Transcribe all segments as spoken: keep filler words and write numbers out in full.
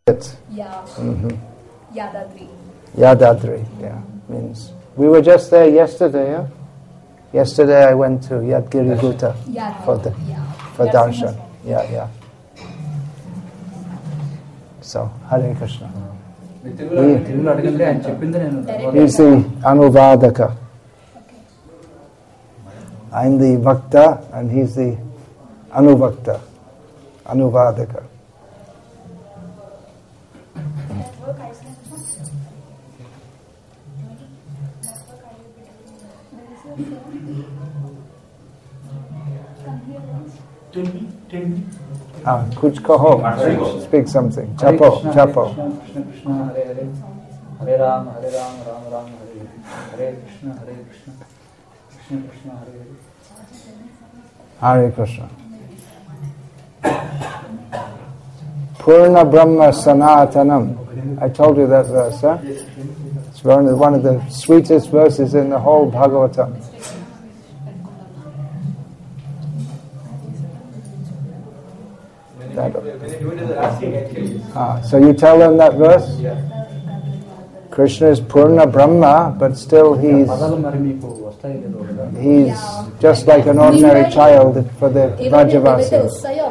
it? Yeah. Mm-hmm. Yadadri. Yadadri, yeah. Means we were just there yesterday, yeah? Yesterday I went to Yadgiri Gutta for the Yeah. for darshan. Yeah, yeah. So Hare Krishna. He, he's the Anuvadaka. I'm the Vakta and he's the Anuvakta, Anuvadaka. Ah, kuch kaho. Speak something. Chapo, chapo. Krishna Krishna Hare Hare Hare Ram Hare Ram Ram Ram Hare Hare Krishna Hare Krishna Krishna Krishna Hare Hare Hare. Krishna. Purna Brahma Sanatanam. I told you that verse, huh? It's one of, one of the sweetest verses in the whole Bhagavatam. That, ah, so you tell them that verse? Krishna is Purna Brahma, but still he's he's just like an ordinary child for the Vrajavasis.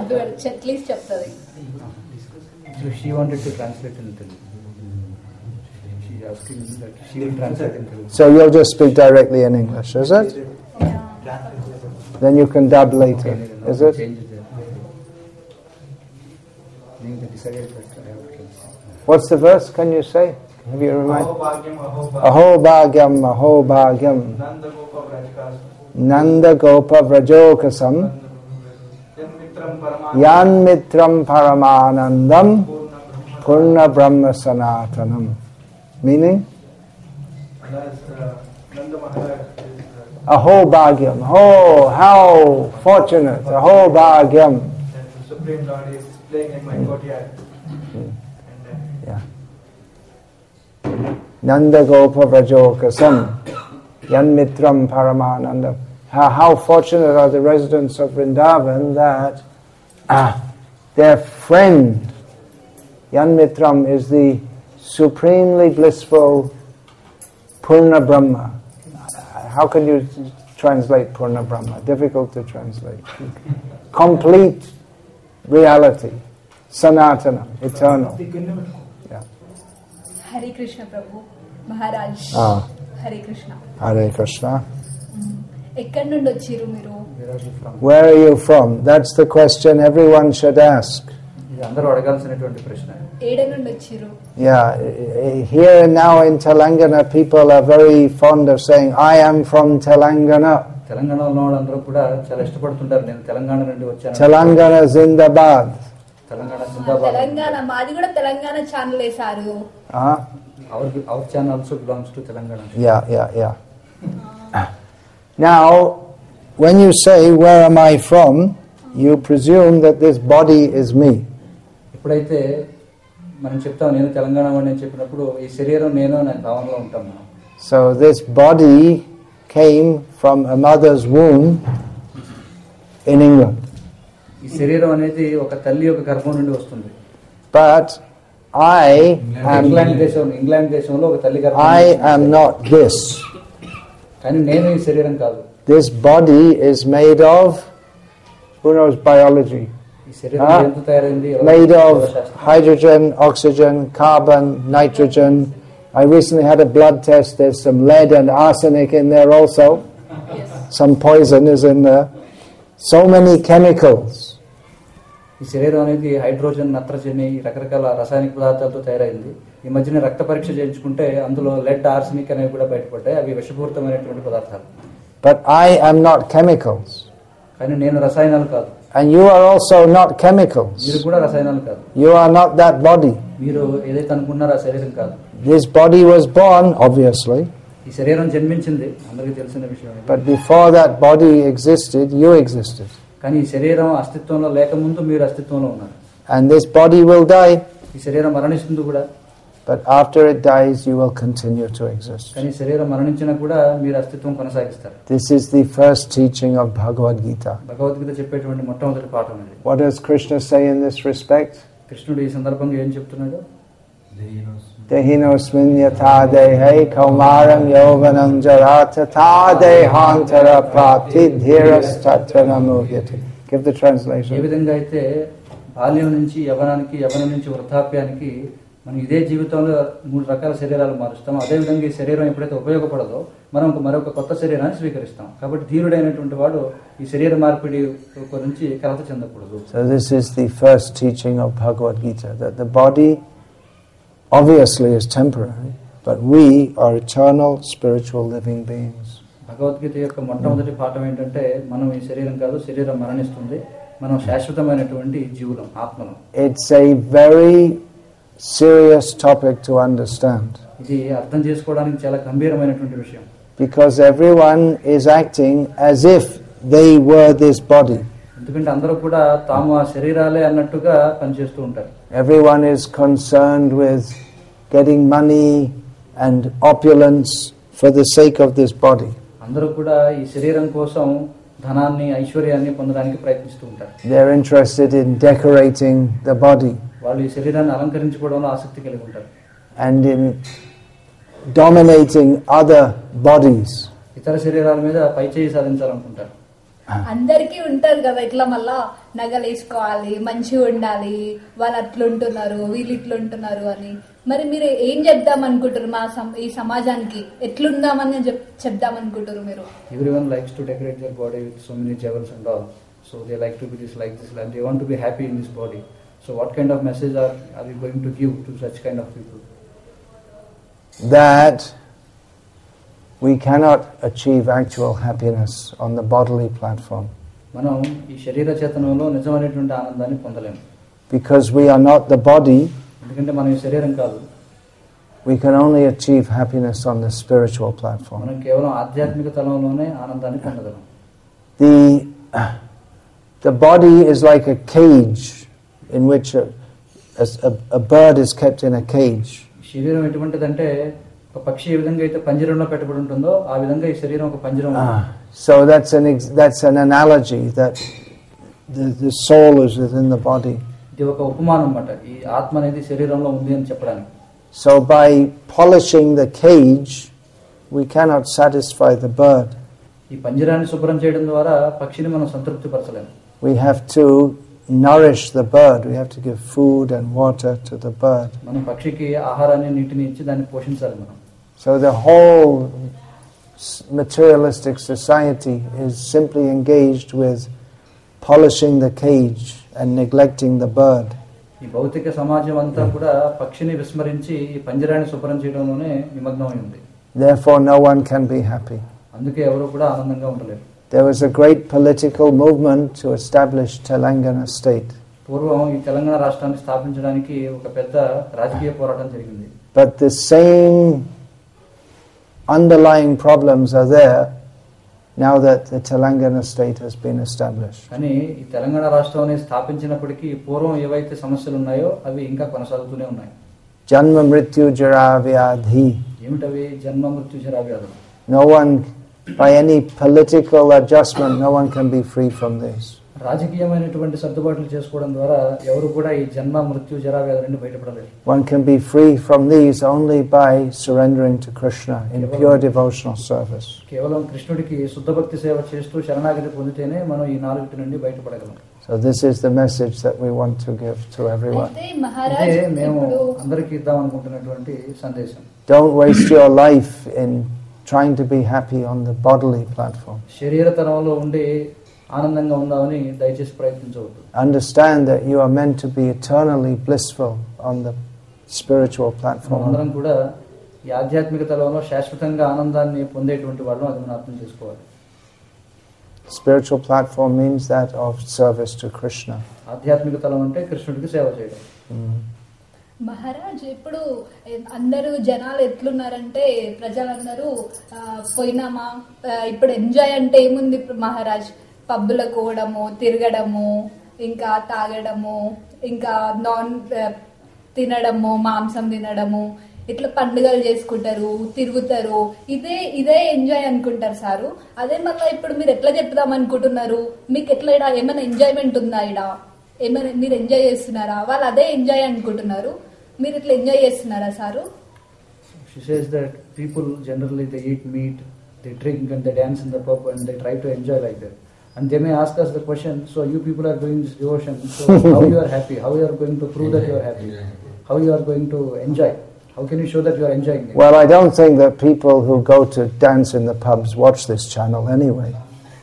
So she wanted to translate in Telugu. She asking that she will translate in Telugu. So you'll just speak directly in English, is it? Then you can dub later, is it? What's the verse? Can you say? Have you reminded? Aho bhagyam, aho bhagyam. Nanda gopa vrajokasam. Yan mitram paramanandam. Purna brahma sanatanam. Meaning? Aho bhagyam. Oh, how fortunate. Aho bhagyam. The Supreme Lord is playing in my courtyard. Yeah. Nanda Gopa Vrajokasam Yan Mitram Paramanandam. How, how fortunate are the residents of Vrindavan that ah, their friend Yan Mitram is the supremely blissful Purna Brahma. How can you translate Purna Brahma? Difficult to translate. Complete reality. Sanatana, eternal. Yeah. Hare Krishna Prabhu, Maharaj. Ah. Hare Krishna. Hare Krishna. ఎక్కడి నుండి వచ్చారు మీరు? Where are you from? That's the question everyone should ask. ఇది అందరూ అడగాల్సినటువంటి ప్రశ్న. ఏడ నుండి వచ్చారు? Yeah, here and now in Telangana people are very fond of saying I am from Telangana. తెలంగాణలో అందరూ కూడా చాలా ఇష్టపడుతుంటారు నేను తెలంగాణ నుండి వచ్చాను. Telangana Zindabad. తెలంగాణ జిందాబాద్. తెలంగాణ మాది కూడా తెలంగాణ ఛానల్ వేశారు. Ah. Our our channel also belongs to Telangana. Yeah, yeah, yeah. Now, when you say where am I from, you presume that this body is me. ఎప్పుడైతే మనం చెప్తాం నేను తెలంగాణ వాడిని చెప్పినప్పుడు ఈ శరీరం నేను అనే భావనలో ఉంటాం మనం. So this body came from a mother's womb in England. ఈ శరీరం అనేది ఒక తల్లి యొక్క గర్భం నుండి వస్తుంది. But I am ఇంగ్లాండ్ దేశం ఇంగ్లాండ్ దేశంలో ఒక తల్లి గర్భం. I am not this. కానీ నేను ఈ శరీరం కాదు. This body is made of, who knows biology? ఈ శరీరం ఎంత తయారైంది? Made of hydrogen, oxygen, carbon, nitrogen. I recently had a blood test. There's some lead and arsenic in there also. Yes. Some poison is in there. So many chemicals. ఈ శరీరం అనేది hydrogen, నత్రజని రకరకాల రసాయనిక పదార్థాలతో తయారైంది. ఈ మధ్యన రక్త పరీక్ష చేయించుకుంటే అందులో లెడ్, ఆర్సెనిక్ అనేవి కూడా బయటపడ్డాయి. అవి విషపూరితమైనటువంటి పదార్థాలు. But I am not chemicals. కానీ నేను రసాయనాలు కాదు. And you are also not chemicals. మీరు కూడా రసాయనాలు కాదు. You are not that body. మీరు ఏదైతే అనుకున్నారో ఆ శరీరం కాదు. This body was born, obviously. ఈ శరీరం జన్మించింది, అందరికీ తెలిసిన విషయం. But before that body existed, you existed. కానీ ఈ శరీరం అస్తిత్వంలో లేకముందు మీరు అస్తిత్వంలో ఉన్నారు. And this body will die. ఈ శరీరం మరణిస్తుంది కూడా. But after it dies, you will continue to exist. కానీ శరీరం మరణించినా కూడా మీరు అస్తిత్వం కొనసాగిస్తారు. This is the first teaching of Bhagavad Gita. Bhagavad Gita చెప్పేటువంటి మొట్టమొదటి పాఠం ఇది. What does Krishna say in this respect? కృష్ణుడు ఈ సందర్భంగా ఏం చెప్తున్నాడు? Dehinosmin yatha dehe kaumaram yovanam jara tatha dehantara prapti dhiras tatra namuhyati. Give the A translation. విధంగా అయితే బాల్యం నుంచి యవనానికి, యవనం నుంచి వృద్ధాప్యానికి మనం ఇదే జీవితంలో మూడు రకాల శరీరాలు మారుస్తాం. అదేవిధంగా ఈ శరీరం ఎప్పుడైతే ఉపయోగపడదో మనం మరొక కొత్త శరీరాన్ని స్వీకరిస్తాం. కాబట్టి ధీరుడైనటువంటి వాడు ఈ శరీర మార్పిడి గురించి కలత చెందకూడదు. So this is the first teaching of Bhagavad Gita, that the body obviously is temporary, but we are eternal spiritual living beings. Bhagavad Gita యొక్క మొట్టమొదటి పాఠం ఏంటంటే మనం ఈ శరీరం కాదు, శరీరం మరణిస్తుంది, మనం శాశ్వతమైనటువంటి జీవులం, ఆత్మలం. It's a very serious topic to understand, ఇది అర్థం చేసుకోవడానికి చాలా గంభీరమైనటువంటి విషయం. because everyone is acting as if they were this body. ఎందుకంటే అందరూ కూడా తాము ఆ శరీరాలే అన్నట్టుగా పనిచేస్తూ ఉంటారు. Everyone is concerned with getting money and opulence for the sake of this body. అందరూ కూడా ఈ శరీరం కోసం ధనాన్ని, ఐశ్వర్యాన్ని పొందడానికి ప్రయత్నిస్తూ ఉంటారు. They're interested in decorating the body వాళ్ళు ఈ శరీరాన్ని అలంకరించుకోవడంలో ఆసక్తి కలిగి ఉంటారు. and in dominating other bodies. ఇతర శరీరాల మీద పైచేయి సాధించాలనుకుంటారు. అందరికీ ఉంటారు కదా ఇట్లా మళ్ళా నగలు వేసుకోవాలి, మంచిగా ఉండాలి, వాళ్ళు అట్లుంటున్నారు, వీళ్ళు ఇట్లుంటున్నారు అని. మరి మీరు ఏం చెప్దాం అనుకుంటారు? మా ఈ సమాజానికి ఎట్లుందామని చెప్దాం అనుకుంటారు మీరు? Everyone likes to decorate their body with so many jewels and all. So they like to be this, like this, and they want to be happy in this body. So what kind of message are, are you going to give to such kind of people? That we cannot achieve actual happiness on the bodily platform, మనం ఈ శరీర చేతనంలో నిజమైనటువంటి ఆనందాన్ని పొందలేము. because we are not the body. ఎందుకంటే మనం ఈ శరీరం కాదు. We can only achieve happiness on the spiritual platform. మనం కేవలం ఆధ్యాత్మిక తలంలోనే ఆనందాన్ని పొందగలం. The the body is like a cage in which a, a, a bird is kept in a cage. శరీరం ఎటువంటిదంటే ఒక పక్షి ఏ విధంగా అయితే పంజరంలో పెట్టబడి ఉంటుందో ఆ విధంగా ఈ శరీరం ఒక పంజరం. Ah, so that's an ex- that's an analogy that the, the soul is within the body. ఇది ఒక ఉపమానం అన్నమాట. ఈ ఆత్మ అనేది శరీరంలో ఉంది అని చెప్పడానికి. So by polishing the cage, we cannot satisfy the bird. ఈ పంజరాన్ని శుభ్రం చేయడం ద్వారా పక్షిని మనం సంతృప్తి పరచలేము. We have to nourish the bird. We have to give food and water to the bird. మనం పక్షికి ఆహారాన్ని, నీటిని ఇచ్చి దాన్ని పోషించాలి మనం. So the whole materialistic society is simply engaged with polishing the cage and neglecting the bird. ఈ భౌతిక సమాజం అంతా కూడా పక్షిని విస్మరించి ఈ పంజరాన్ని శుభ్రం చేయడంలోనే నిమగ్నమై ఉంది. Therefore no one can be happy. అందుకే ఎవరు కూడా ఆనందంగా ఉండలేరు. There was a great political movement to establish Telangana state. పూర్వం ఈ తెలంగాణ రాష్ట్రాన్ని స్థాపించడానికి ఒక పెద్ద రాజకీయ పోరాటం జరిగింది. But the same underlying problems are there now that the Telangana state has been established. కానీ ఈ తెలంగాణ రాష్ట్రాన్ని స్థాపించినప్పటికీ పూర్వం ఏవైతే సమస్యలు ఉన్నాయో అవి ఇంకా కొనసాగుతూనే ఉన్నాయి. Janma mrityu jara vyadhi. ఏమిటవి? జన్మ, మృత్యు, జరా, వ్యాధులు. No one, by any political adjustment, no one can be free from this. రాజకీయమైనటువంటి సర్దుబాట్లు చేసుకోవడం ద్వారా ఎవరు కూడా ఈ జన్మ, మృత్యు, జరా, వ్యాధుల నుండి బయటపడలేరు. One can be free from these only by surrendering to Krishna in pure devotional service. కేవలం కృష్ణుడికి శుద్ధ భక్తి సేవ చేస్తూ శరణాగతి పొందితేనే మనం ఈ నాలుగిటి నుండి బయటపడగలం. So this is the message that we want to give to everyone. అయితే ఇదే మహారాజ్ మేము ఇప్పుడు అందరికీ ఇద్దాం అనుకుంటున్నటువంటి సందేశం. Don't waste your life in trying to be happy on the bodily platform. శరీర తరంలో ఉండి ఆనందంగా ఉందామని దయచేసి ప్రయత్నించవద్దు. Understand that you are meant to be eternally blissful on the spiritual platform. అందరం కూడా ఈ ఆధ్యాత్మిక తలంలో శాశ్వతంగా ఆనందాన్ని పొందేటువంటి వాళ్ళం, అది మనం అర్థం చేసుకోవాలి. Spiritual platform means that of service to Krishna. ఆధ్యాత్మిక తలం అంటే కృష్ణుడికి సేవ చేయడం. Mm. మహారాజ్ ఇప్పుడు అందరూ జనాలు ఎట్లున్నారంటే ప్రజలందరూ ఆ, పోయినామా ఆ, ఇప్పుడు ఎంజాయ్ అంటే ఏముంది ఇప్పుడు మహారాజ్? పబ్బులకు పోవడము, తిరగడము, ఇంకా తాగడము, ఇంకా నాన్ ఆ, తినడము, మాంసం తినడము, ఇట్లా పండుగలు చేసుకుంటారు, తిరుగుతారు. ఇదే ఇదే ఎంజాయ్ అనుకుంటారు సారు. అదే మళ్ళీ ఇప్పుడు మీరు ఎట్లా చెప్దాం అనుకుంటున్నారు? మీకు ఎట్లా ఇడ ఏమైనా ఎంజాయ్మెంట్ ఉందా? ఇడ ఏమైనా మీరు ఎంజాయ్ చేస్తున్నారా? వాళ్ళు అదే ఎంజాయ్ అనుకుంటున్నారు, మీరు ఇట్లా ఎంజాయ్ చేస్తున్నారా sir? She says that people generally they eat meat, they drink and they dance in the pub and they try to enjoy like that. And they may ask us the question, so you people are doing this devotion, so how you are happy? How you are going to prove that you are happy? How you are going to enjoy? How can you show that you are enjoying it? Well, I don't think that people who go to dance in the pubs watch this channel anyway.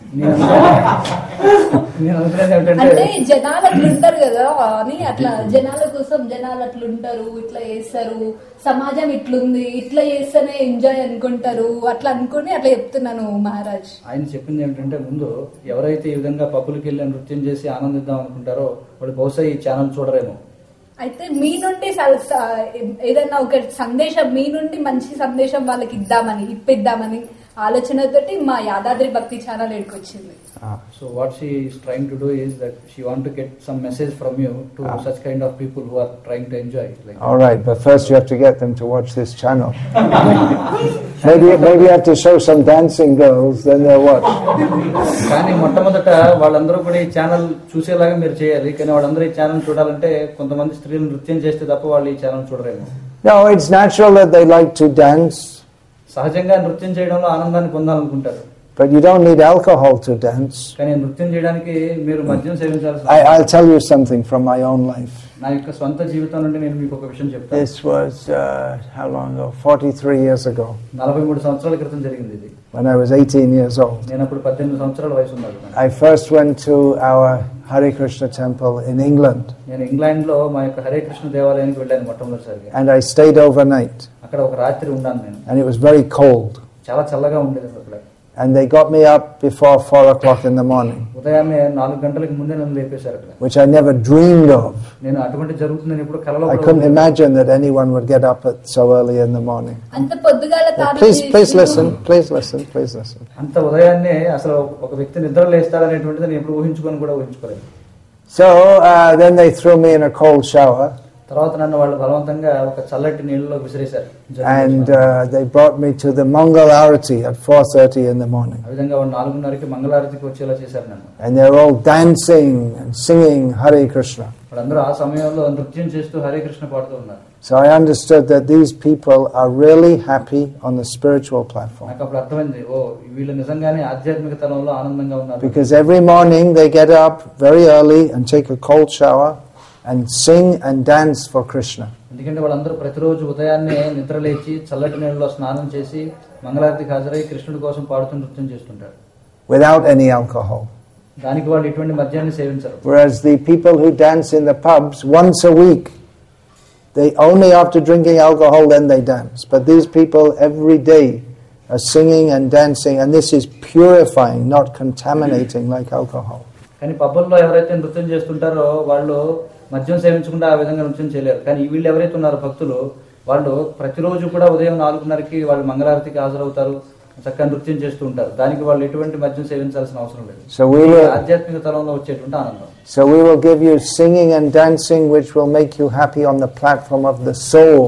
అంటే జనాలు అట్లుంటారు కదా అని, అట్లా జనాల కోసం జనాలు అట్లుంటారు, ఇట్లా చేస్తారు, సమాజం ఇట్లుంది, ఇట్లా చేస్తేనే ఎంజాయ్ అనుకుంటారు, అట్లా అనుకుని అట్లా చెప్తున్నాను మహారాజ్. ఆయన చెప్పింది ఏమిటంటే, ముందు ఎవరైతే ఈ విధంగా పబ్బులకి వెళ్ళి నృత్యం చేసి ఆనందిద్దాం అనుకుంటారో వాళ్ళు బహుశా ఈ ఛానల్ చూడరేమో. అయితే మీ నుండి ఏదైనా ఒక సందేశం, మీ నుండి మంచి సందేశం వాళ్ళకి ఇద్దామని ఇప్పిద్దామని ఆలోచనతోటి మా యాదాద్రి భక్తి ఛానల్ ఎక్కడికి వచ్చింది. So what she is trying to do is that she want to get some message from you to such kind of people who are trying to enjoy. All right, but first you have to get them to watch this channel. maybe maybe you have to show some dancing girls, then they'll watch. కానీ మొట్టమొదట వాళ్ళందరూ కూడా ఈ channel చూసేలాగా మీరు చేయాలి. కానీ వాళ్ళందరూ ఈ ఛానల్ చూడాలంటే కొంతమంది స్త్రీలు నృత్యం చేస్తే తప్ప వాళ్ళు ఈ ఛానల్ చూడరేమో. No, it's natural that they like to dance. సహజంగా నృత్యం చేయడంలో ఆనందాన్ని పొందాలనుకుంటారు. But you don't need alcohol to dance. కానీ నృత్యం చేయడానికి మీరు మద్యం సేవించాల్సి. I, I'll tell you something from my own life. నా యొక్క స్వంత జీవితం నుండి నేను మీకు ఒక విషయం చెప్తాను. This was uh, how long ago? forty-three years ago. నలభై మూడు సంవత్సరాల క్రితం జరిగింది ఇది. When I was eighteen years old. నేను అప్పుడు పద్దెనిమిది సంవత్సరాల వయసు ఉన్నాను. I first went to our Hare Krishna temple in England. నేను ఇంగ్లాండ్ లో మా యొక్క హరే కృష్ణ దేవాలయానికి వెళ్ళాను మొట్టమొదటిసారిగా. And I stayed overnight. అక్కడ ఒక రాత్రి ఉన్నాను నేను. And it was very cold. చాలా చల్లగా ఉండేది అక్కడ. And they got me up before four o'clock in the morning. ఉదయాన్నే నాలుగు గంటలకు ముందే నన్ను లేపేశారు అక్కడ. Which I never dreamed of. నేను అటువంటి జరుగుతుందని ఎప్పుడు కలలో I couldn't imagine that anyone would get up at so early in the morning. అంత పొద్దుగాల తాను. Please please listen, please listen, please listen. అంత ఉదయాన్నే అసలు ఒక వ్యక్తి నిద్ర లేస్తాడనేటువంటిది నేను ఎప్పుడు ఊహించుకొని కూడా ఊహించుకోలేదు. So uh, then they threw me in a cold shower. తర్వాత నన్ను వాళ్ళు బలవంతంగా ఒక చల్లటి నీళ్ళలో విసిరేశారు. And uh, they brought me to the Mangal Arati at four thirty in the morning. ఆ విధంగా వాళ్ళు నాలుగున్నరకి మంగళారతికి వచ్చేలా చేశారు నన్ను. And they're all dancing and singing Hare Krishna. వాళ్ళందరూ ఆ సమయంలో నృత్యం చేస్తూ హరే కృష్ణ పాడుతూ ఉన్నారు. So I understood that these people are really happy on the spiritual platform. నాకు అప్పుడు అర్థమైంది, ఓ వీళ్ళు నిజంగానే ఆధ్యాత్మిక తలంలో ఆనందంగా ఉన్నారు. Because every morning they get up very early and take a cold shower and sing and dance for Krishna. ఎందుకంటే వాళ్ళందరూ ప్రతిరోజు ఉదయాన్నే నిద్ర లేచి చల్లటి నీళ్ళలో స్నానం చేసి మంగళారతికి హాజరై కృష్ణుడి కోసం పాడుతూ నృత్యం చేస్తుంటారు. Without any alcohol. దానికి వాళ్ళు ఎటువంటి మద్యాన్ని సేవించరు. Whereas the people who dance in the pubs once a week, they only after drinking alcohol then they dance. But these people every day are singing and dancing, and this is purifying, not contaminating like alcohol. కానీ పబ్బుల్లో ఎవరైతే నృత్యం చేస్తుంటారో వాళ్ళు మద్యం సేవించకుండా ఆ విధంగా నృత్యం చేయలేరు. కానీ వీళ్ళు ఎవరైతే ఉన్నారో భక్తులు, వాళ్ళు ప్రతిరోజు కూడా ఉదయం నాలుగున్నరకి వాళ్ళు మంగళారతికి హాజరవుతారు, చక్కగా నృత్యం చేస్తూ ఉంటారు. దానికి వాళ్ళు ఎటువంటి మద్యం సేవించాల్సిన అవసరం లేదు. So we will, ఆధ్యాత్మిక తలంలో వచ్చేటువంటి ఆనందం. So we will give you singing and dancing which will make you happy on the platform of the soul.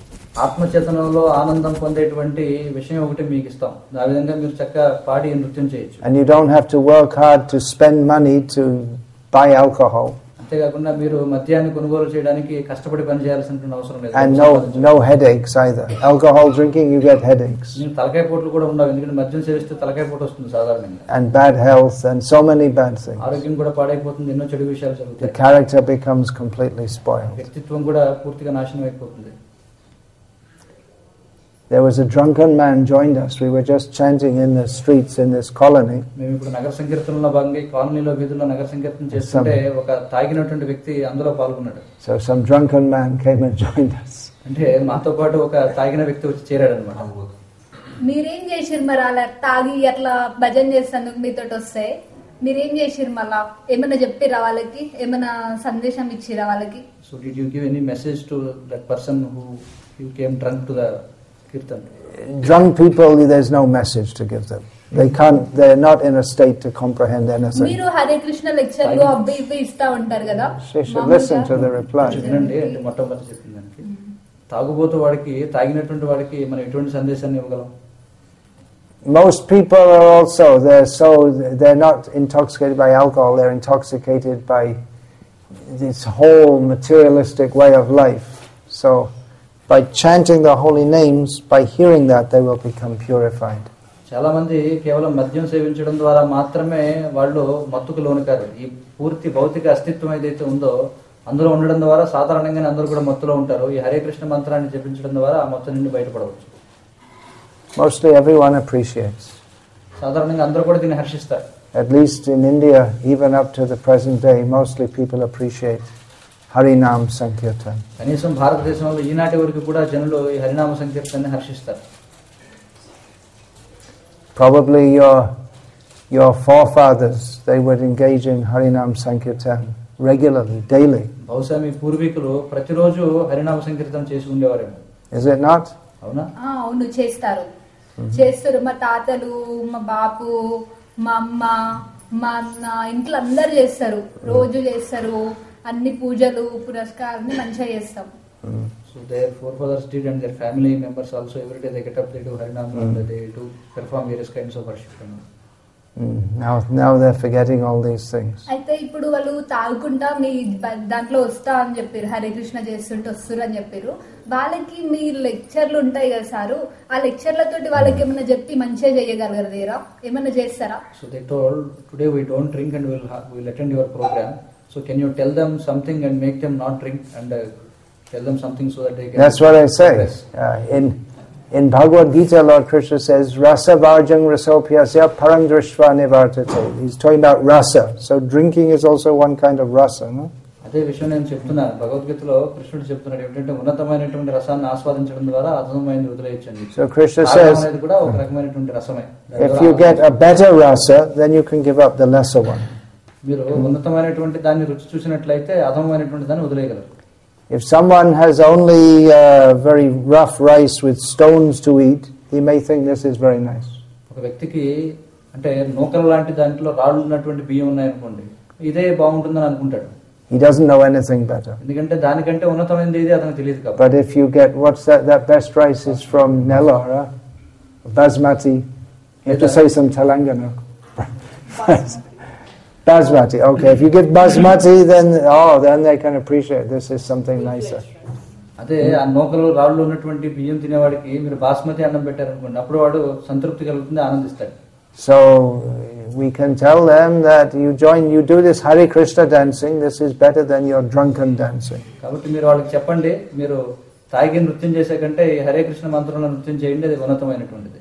ఆత్మచేతనంలో ఆనందం పొందేటువంటి విషయం ఒకటి మీకు ఇస్తాం. ఆ విధంగా మీరు చక్కగా పాడి నృత్యం చేయొచ్చు. And you don't have to work hard to spend money to buy alcohol. అంతేకాకుండా మీరు మద్యాన్ని కొనుగోలు చేయడానికి కష్టపడి పని చేయాల్సిన అవసరం లేదు. And no no headaches either. Alcohol drinking you get headaches. మీరు తలకాయ పోట్లు కూడా ఉండవు, ఎందుకంటే మద్యం సేవిస్తే తలకాయ పోటు వస్తుంది సాధారణంగా. And bad health and so many bad things. ఆరోగ్యం కూడా పాడైపోతుంది, ఎన్నో చెడు విషయాలు The జరుగుతాయి. character becomes completely spoiled. వ్యక్తిత్వం కూడా పూర్తిగా నాశనం అయిపోతుంది. There was a drunken man joined us. We were just chanting in the streets in this colony. మేము ఇప్పుడు నగర సంకీర్తనలో భాగంగా ఈ కాలనీలో వీధుల్లో నగర సంకీర్తన చేస్తుంటే ఒక తాగినటువంటి వ్యక్తి అందులో పాల్గొన్నాడు. So some drunken man came and joined us. అంటే మాతో పాటు ఒక తాగిన వ్యక్తి వచ్చి చేరాడు అనమాట. మీరేం చేసిరు మరి అలా తాగి అట్లా భజన చేస్తాను మీతో వస్తే మీరేం చేసిరు మళ్ళా? ఏమైనా చెప్పిరా వాళ్ళకి? ఏమైనా సందేశం ఇచ్చిరా వాళ్ళకి? So did you give any message to that person who who came drunk to the kirtan? Drunk people, there's no message to give them. They can't, they're not in a state to comprehend anything. మీరు హరే కృష్ణ లెక్చర్లు అవి ఇవి ఇస్తా ఉంటారు కదా, She should listen to the reply. వినండి అంటే మొట్టమొదటి చెప్పింది దానికి. తాగుబోతు వాడికి, తాగినటువంటి వాడికి మనం ఎటువంటి సందేశాన్ని ఇవ్వగలం? Most people are also, they're so, they're not intoxicated by alcohol, they're intoxicated by this whole materialistic way of life. So, by chanting the holy names, by hearing that, they will become purified. చాలా మంది కేవలం మద్యం సేవించడం ద్వారా మాత్రమే వాళ్ళు మత్తుకు లోనుకారు. ఈ పూర్తి భౌతిక అస్తిత్వం ఏదైతే ఉందో అందులో ఉండడం ద్వారా సాధారణంగానే అందరూ కూడా మత్తులో ఉంటారు. ఈ హరే కృష్ణ మంత్రాన్ని జపించడం ద్వారా ఆ మత్తు నుండి బయటపడవచ్చు. Mostly everyone appreciates. సాధారణంగా అందరూ కూడా దీన్ని హర్షిస్తారు. At least in India, even up to the present day, mostly people appreciate Harinam Sankirtan. కనీసం భారతదేశంలో ఈనాటి వరకు కూడా జనులు ఈ హరినామ సంకీర్తనాన్ని హర్షిస్తారు. Probably your your forefathers, they would engage in Harinam Sankirtan regularly, daily. బహుశా మీ పూర్వీకులు ప్రతిరోజు హరినామ సంకీర్తన చేసి ఉండేవారేమో. Is it not? అవునా? అవును, చేస్తారు. చేస్తారు. మా తాతలు, మా బాపు, మా అమ్మ, మా అన్న, ఇంట్లో అందరు చేస్తారు. రోజు చేస్తారు. అన్ని పూజలు పురస్కారాన్ని మంచిగా చేస్తాం. So their forefathers did, and their family members also every day they get up, they do Harinam, mm. and they do perform various kinds of worship. Mm. Now, now they're forgetting all these things. అయితే ఇప్పుడు వాళ్ళు తాగుకుంటా మీ దాంట్లో వస్తా అని చెప్పారు, హరే కృష్ణ చేస్తుంటే వస్తారు అని చెప్పారు. వాళ్ళకి మీ లెక్చర్లు ఉంటాయి కదా సారు, ఆ లెక్చర్లతోటి వాళ్ళకి ఏమైనా చెప్పి మంచిగా చేయగలగలేరా? ఏమైనా చేస్తారా? So they told, today we don't drink and we'll we'll attend your program. So can you tell them something and make them not drink and uh, tell them something so that they can. That's what I say. Uh, in in Bhagavad Gita, Lord Krishna says, "Rasa varjang rasopyasya parang drishva nivartate." He's talking about rasa. So drinking is also one kind of rasa, no? అదే విషయం నేను చెప్తున్నా. భగవద్గీతలో కృష్ణుడు చెప్తున్నాడు ఏంటంటే ఉన్నతమైనటువంటి రసాన్ని ఆస్వాదించడం ద్వారా అధమైనది వదిలేయచ్చండి. So Krishna says, అనేది కూడా ఒక రకమైనటువంటి రసమే. if you get a better rasa, then you can give up the lesser one. మీరు ఉన్నతమైనటువంటి దాన్ని రుచి చూసినట్లయితే అధమైనటువంటి దాన్ని వదిలేయగలరు. If someone has only uh, very rough rice with stones to eat, he may think this is very nice. ఒక వ్యక్తికి అంటే నూకలు లాంటి దాంట్లో రాళ్ళు ఉన్నటువంటి బియ్యం ఉన్నాయనుకోండి, ఇదే బాగుంటుందని అనుకుంటాడు. He doesn't know anything better. ఎందుకంటే దానికంటే ఉన్నతమైనది ఇది అతనికి తెలియదు కాబట్టి. But if you get what's that? That best rice is from Nellore, Basmati. You have to say some Telangana. Basmati. Okay, if you get basmati, then oh, then they can appreciate this is something nicer. అదే ఆ నూకలు రాళ్ళు ఉన్నటువంటి బియ్యం తినేవాడికి మీరు బాస్మతి అన్నం పెట్టారనుకోండి, అప్పుడు వాడు సంతృప్తి కలుగుతుంది, ఆనందిస్తాడు. So we can tell them that you join, you do this Hare Krishna dancing. This is better than your drunken dancing. కాబట్టి మీరు వాళ్ళకి చెప్పండి, మీరు తాగి నృత్యం చేసే కంటే ఈ హరే కృష్ణ మంత్రంలో నృత్యం చేయండి, అది ఉన్నతమైనటువంటిది.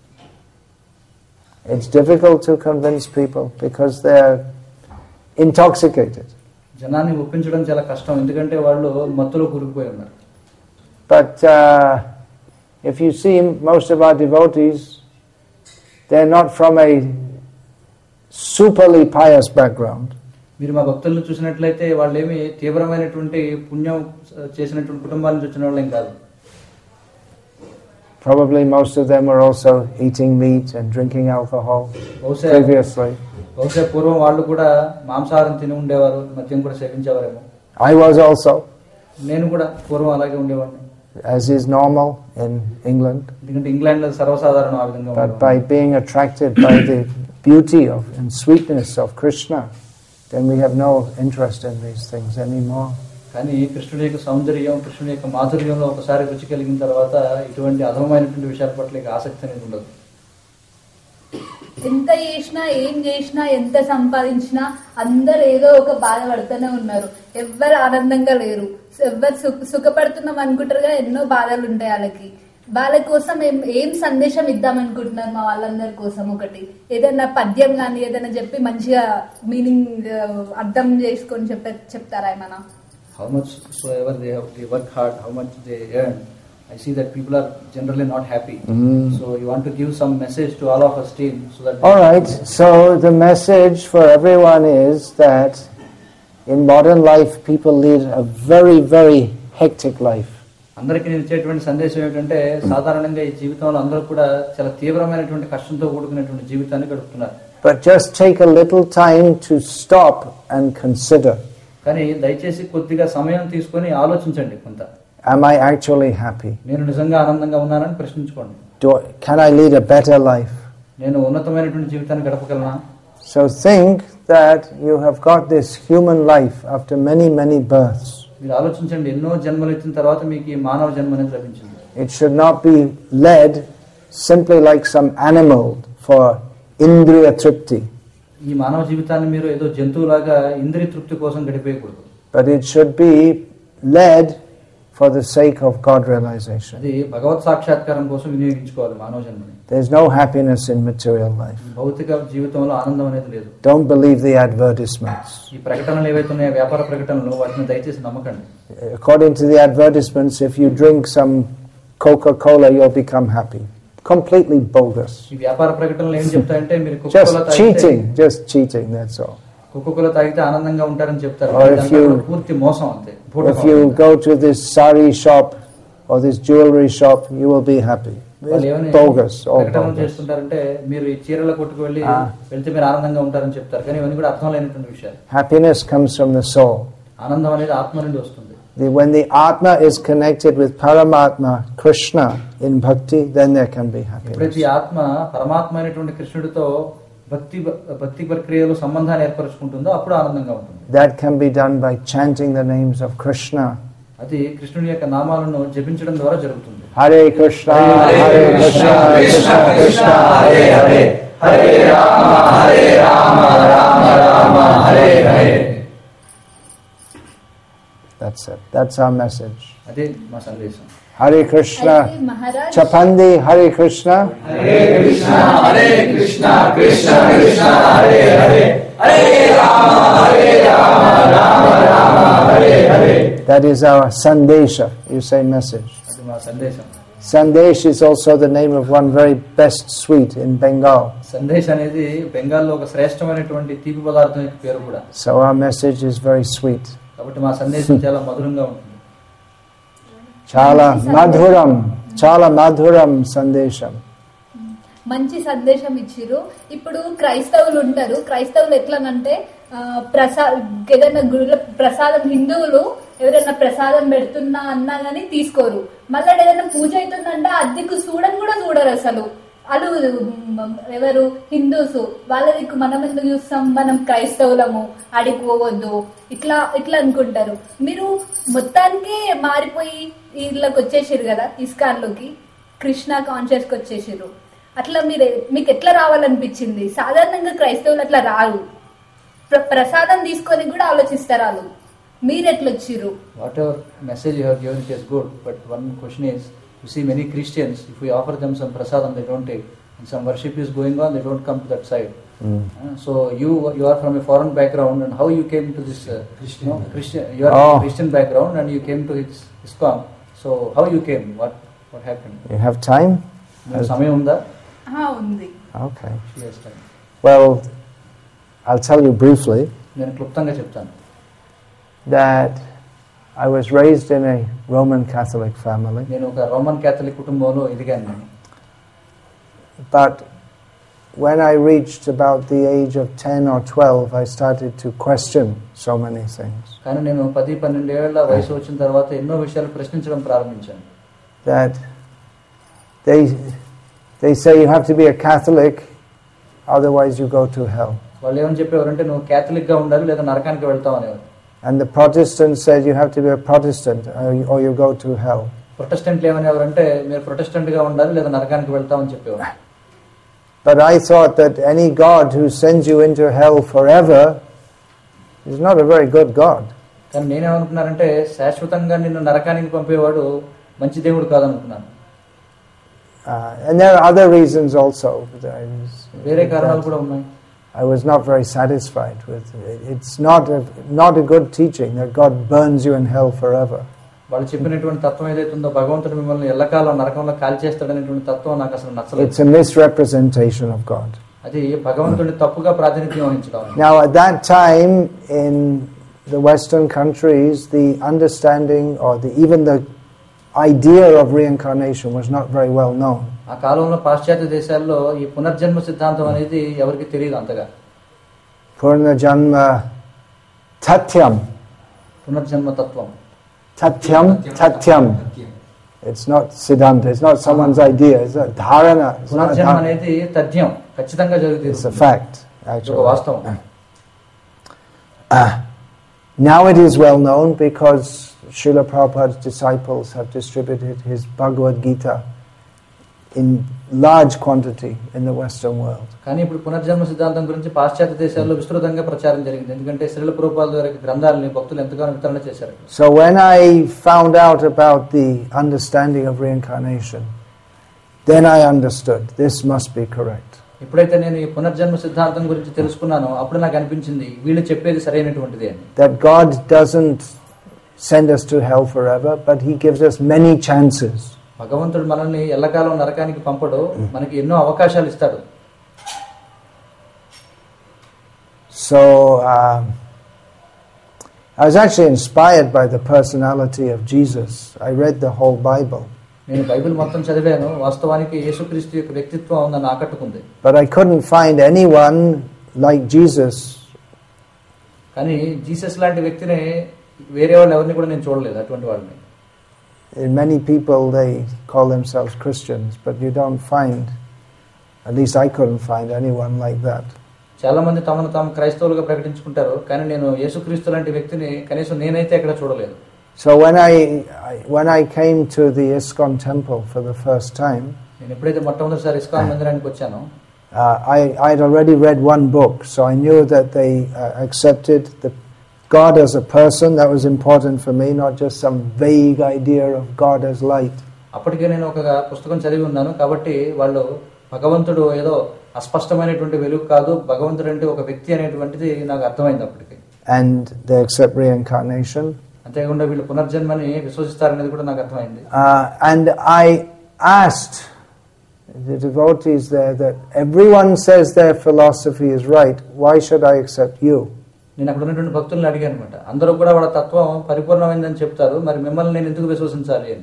It's difficult to convince people because they're intoxicated. జనాన్ని ఒప్పించడం చాలా కష్టం, ఎందుకంటే వాళ్ళు మత్తులో కూరుకుపోయి ఉన్నారు. But uh, if you see most of our devotees, they're not from a superly pious background. మీరు మా భక్తులను చూసినట్లయితే వాళ్ళు ఏమి తీవ్రమైనటువంటి పుణ్యం చేసినటువంటి కుటుంబాల నుంచి వచ్చిన వాళ్ళేం కాదు. Probably most of them were also eating meat and drinking alcohol previously. బహుశా పూర్వం వాళ్ళు కూడా మాంసాహారం తిని ఉండేవారు, మద్యం కూడా సేవించేవారేమో. I was also. నేను కూడా పూర్వం అలాగే ఉండేవాడిని. As is normal in England. ఎందుకంటే ఇంగ్లాండ్ లో సర్వసాధారణం ఆ విధంగా. But by being attracted by the beauty of and sweetness of Krishna, then we have no interest in these things anymore. కానీ కృష్ణుడి యొక్క సౌందర్యం, కృష్ణుడి యొక్క మాధుర్యంలో ఒకసారి రుచి కలిగిన తర్వాత ఇటువంటి అధమమైనటువంటి విషయాల పట్ల ఆసక్తి అనేది ఉండదు. ఎంత చేసినా, ఏం చేసినా, ఎంత సంపాదించినా అందరు ఏదో ఒక బాధపడుతూనే ఉన్నారు. ఎవ్వరు ఆనందంగా లేరు. ఎవ్వరు సుఖ సుఖపడుతున్నాం అనుకుంటారుగా, ఎన్నో బాధలు ఉంటాయి వాళ్ళకి. వాళ్ళ కోసం ఏం ఏం సందేశం ఇద్దాం అనుకుంటున్నారు మా వాళ్ళందరి కోసం? ఒకటి ఏదైనా పద్యం కానీ ఏదైనా చెప్పి మంచిగా మీనింగ్ అర్థం చేసుకొని చెప్ప చెప్తారా ఏమన్నా? How much soever they have, they work hard, how much they earn, I see that people are generally not happy. Mm. So you want to give some message to all of us team so that. All right. So the message for everyone is that in modern life people lead a very very hectic life. అందరికీ నేను ఇచ్చేటువంటి సందేశం ఏంటంటే సాధారణంగా ఈ జీవితంలో అందరూ కూడా చాలా తీవ్రమైనటువంటి కష్టంతో కూడుకున్నటువంటి జీవితాన్ని గడుపుతున్నారు. But just take a little time to stop and consider. కానీ దయచేసి కొద్దిగా సమయం తీసుకొని ఆలోచించండి కొంత. Am I actually happy? నేను నిజంగా ఆనందంగా ఉన్నానని ప్రశ్నించుకోండి. Do can I lead a better life? నేను ఉన్నతమైనటువంటి జీవితాన్ని గడపగలనా? So think that you have got this human life after many, many births. మీరు ఆలోచించండి, ఎన్నో జన్మలు ఇచ్చిన తర్వాత మీకు ఈ మానవ జన్మ అనేది లభించింది. It should not be led simply like some animal for indriya tripti. ఈ మానవ జీవితాన్ని మీరు ఏదో జంతువులాగా ఇంద్రియ తృప్తి కోసం గడిపేయకూడదు. But it should be led for the sake of God realization. అది భగవత్ సాక్షాత్కారం కోసం వినియోగించుకోవాలి మానవ జన్మని. There's no happiness in material life. భౌతిక జీవితంలో ఆనందం అనేది లేదు. Don't believe the advertisements. ఈ ప్రకటనలు ఏవైతే ఉన్నాయో వ్యాపార ప్రకటనలు, వాటిని దయచేసి నమ్మకండి. According to the advertisements, if you drink some Coca-Cola, you'll become happy. Completely bogus. ఈ వ్యాపార ప్రకటనలు ఏం చెప్తాయంటే మీరు Just కోకోకోలా తాగితే cheating, just cheating, that's all. Coca Cola తాగితే ఆనందంగా ఉంటారని చెప్తారు. Or if దాంట్లో you- పూర్తి మోసం అంతే. If you go to this sari shop or this jewelry shop, you will be happy. వాళ్ళు ఏమని It's bogus, all ప్రకటనలు bogus. చేస్తుంటారంటే మీరు ఈ చీరల కొట్టుకు వెళ్ళి Ah. వెళ్తే మీరు ఆనందంగా ఉంటారని చెప్తారు. కానీ ఇవన్నీ కూడా అర్థం లేనటువంటి విషయాలు. Happiness comes from the soul. ఆనందం అనేది ఆత్మ నుండి వస్తుంది. The- When the Atma is connected with Paramatma, Krishna, in bhakti, then there can be ఎప్పుడైతే happiness. ఈ ఆత్మ పరమాత్మ అయినటువంటి కృష్ణుడితో భక్తి భక్తి ప్రక్రియలో సంబంధాన్ని ఏర్పరచుకుంటుందో అప్పుడు ఆనందంగా ఉంటుంది. That can be done by chanting the names of Krishna. అది కృష్ణుడి యొక్క నామాలను జపించడం ద్వారా జరుగుతుంది. Hare Krishna, Hare Krishna, Krishna Krishna, Hare Hare, Hare Rama, Hare Rama, Rama Rama, Hare Hare. That's it. That's our message. అదే మా సందేశం. Hare Krishna, అయితే Maharaj Chapandi, Hare Krishna. Hare Krishna, Hare Krishna, Krishna Krishna, Hare Hare, Hare Rama, Hare Rama, Rama Rama, Hare Hare. That is our Sandesha. You say message. అది మా సందేశం. Sandesh is also the name of one very best sweet in Bengal. Sandesh అనేది బెంగాల్లో ఒక శ్రేష్టమైనటువంటి తీపి పదార్థం యొక్క పేరు కూడా. So our message is very sweet. కాబట్టి మా సందేశం చాలా మధురంగా ఉంటుంది. Chala madhuram, chala madhuram sandesham. మంచి సందేశం ఇచ్చిరు. ఇప్పుడు క్రైస్తవులు ఉంటారు. క్రైస్తవులు ఎట్లనంటే ఆ, ప్రసా ఏదైనా గుడిలో ప్రసాదం, హిందువులు ఎవరైనా ప్రసాదం పెడుతున్నా అన్నా గానీ తీసుకోరు. మళ్ళీ ఏదైనా పూజ అవుతుందంటే అద్దెకు చూడని కూడా చూడరు అసలు. వాళ్ళు మ్, ఎవరు హిందూస్ వాళ్ళ దిక్కు మనం ఎందుకు చూస్తాం, మనం క్రైస్తవులము అడిగిపోవద్దు ఇట్లా ఇట్లా అనుకుంటారు. మీరు మొత్తానికి మారిపోయి వీళ్ళకి వచ్చేసారు కదా ఇస్కాన్లోకి, కృష్ణ కాన్షియస్కి వచ్చేసారు. అట్లా మీరు మీకు ఎట్లా రావాలనిపించింది? సాధారణంగా క్రైస్తవులు అట్లా రారు, ప్ర- ప్రసాదం తీసుకొని కూడా ఆలోచిస్తారు వాళ్ళు. మీరు ఎట్లా వచ్చిర్రు? Whatever message you have given it is good, but one question is, you see many Christians, if we offer them some prasadam, they don't take, and some worship is going on, they don't come to that side. Mm. Uh, so you you are from a foreign background, and how you came to this uh, Christian. you know, Christian, you are Oh. from Christian background and you came to its ISKCON. So how you came? What what happened? You have time? మీకు సమయం ఉందా? ఆ, ఉంది. Okay. She has time. Well, I'll tell you briefly నేను క్లుప్తంగా చెప్తాను. that I was raised in a Roman Catholic family, నేను ఒక రోమన్ క్యాథలిక్ కుటుంబంలో ఎదిగాను నేను. but when I reached about the age of ten or twelve, I started to question so many things. కానీ నేను పది పన్నెండు ఏళ్ల వయసు వచ్చిన తర్వాత ఎన్నో విషయాలు ప్రశ్నించడం ప్రారంభించాను. That they, they say you have to be a Catholic, otherwise you go to hell. వాళ్ళు ఏమని చెప్పేవారంటే నువ్వు క్యాథలిక్ గా ఉండాలి లేదా నరకానికి వెళ్తావు అనేవారు. And the Protestants said you have to be a Protestant or you, or you go to hell. ప్రొటెస్టెంట్లు ఏమనేవారంటే మీరు ప్రొటెస్టెంట్ గా ఉండాలి లేదా నరకానికి వెళ్తామని చెప్పేవారు. But I thought that any God who sends you into hell forever is not a very good God. కానీ నేనేమనుకున్నానంటే శాశ్వతంగా నిన్ను నరకానికి పంపేవాడు మంచి దేవుడు కాదనుకున్నాను. Uh, and there are other reasons also. But I was, వేరే కారణాలు కూడా ఉన్నాయి. I was not very satisfied with it. It's not a, not a good teaching that God burns you in hell forever. వాళ్ళు చెప్పినటువంటి తత్వం ఏదైతే ఉందో భగవంతుడు మిమ్మల్ని ఎల్లకాలం నరకంలో కాల్చేస్తాడనేటువంటి తత్వం నాకు అసలు నచ్చలేదు. It's a misrepresentation of God. అది భగవంతుడిని తప్పుగా ప్రాతినిధ్యం వహించడం. Now at that time in the Western countries, the understanding or the, even the idea of reincarnation was not very well known. ఆ కాలంలో పాశ్చాత్య దేశాల్లో ఈ పునర్జన్మ సిద్ధాంతం అనేది ఎవరికి తెలియదు అంతగా. Purnajamma tatyam. పునర్జన్మ తత్వం. Tatyam, tatyam. It's not siddhanta, it's not someone's idea, it's a dharana. It's not a పునర్జన్మ dharana. అనేది తథ్యం, ఖచ్చితంగా It's a జరుగుతుంది. fact, ఇది ఒక actually. వాస్తవం. Uh, now it is well known because Srila Prabhupada's disciples have distributed his Bhagavad Gita in large quantity in the Western world. కానీ ఇప్పుడు పునర్జన్మ సిద్ధాంతం గురించి పాశ్చాత్య దేశాల్లో విస్తృతంగా ప్రచారం జరిగింది, ఎందుకంటే శ్రీల ప్రభుపాదుల ద్వారా గ్రంథాలని భక్తులు ఎంతగానో వితరణ చేశారు. So when I found out about the understanding of reincarnation, then I understood this must be correct. ఎప్పుడైతే నేను ఈ పునర్జన్మ సిద్ధాంతం గురించి తెలుసుకున్నానో అప్పుడు నాకు అనిపించింది వీళ్ళు చెప్పేది సరైనటువంటిది అని. That God doesn't send us to hell forever, but He gives us many chances. భగవంతుడు మనల్ని ఎల్లకాలం నరకానికి పంపడు, మనకి ఎన్నో అవకాశాలు ఇస్తాడు. So um, I was actually inspired by the personality of Jesus. I read the whole Bible. నేను బైబిల్ మొత్తం చదివాను. వాస్తవానికి యేసుక్రీస్తు యొక్క వ్యక్తిత్వం నన్ను ఆకట్టుకుంది. But I couldn't find anyone like Jesus. కానీ జీసస్ లాంటి వ్యక్తిని వేరే వాళ్ళు ఎవరిని కూడా నేను చూడలేదు, అటువంటి వాళ్ళని. In many people they call themselves Christians, but you don't find, at least I couldn't find anyone like that. చాలా మంది తమను తాము క్రైస్తవులుగా ప్రకటించుకుంటారు, కానీ నేను యేసుక్రీస్తు లాంటి వ్యక్తిని కనీసం నేనైతే ఎక్కడ చూడలేదు. So when I, I when I came to the ISKCON temple for the first time, నేను ఎప్పుడైతే మొట్టమొదటిసారి ఇస్కాన్ మందిరానికి వచ్చానో uh, I I'd already read one book, so I knew that they uh, accepted the God as a person. That was important for me, not just some vague idea of God as light. అప్పటికే నేను ఒక పుస్తకం చదివి ఉన్నాను, కాబట్టి వాళ్ళు భగవంతుడు ఏదో అస్పష్టమైనటువంటి వెలుగు కాదు, భగవంతుడు అంటే ఒక వ్యక్తి అనేటువంటిది నాకు అర్థమైంది అప్పటికి. And they accept reincarnation. అంతేకాకుండా వీళ్ళు పునర్జన్మని విశ్వసిస్తారనేది కూడా నాకు అర్థమైంది. Uh, and I asked the devotees there that everyone says their philosophy is right. Why should I accept you? నేను అక్కడ ఉన్నటువంటి భక్తులను అడిగాను అనమాట. అందరూ కూడా వాళ్ళ తత్వం పరిపూర్ణమైందని చెప్తారు, మరి మిమ్మల్ని నేను ఎందుకు విశ్వసించాలి అని.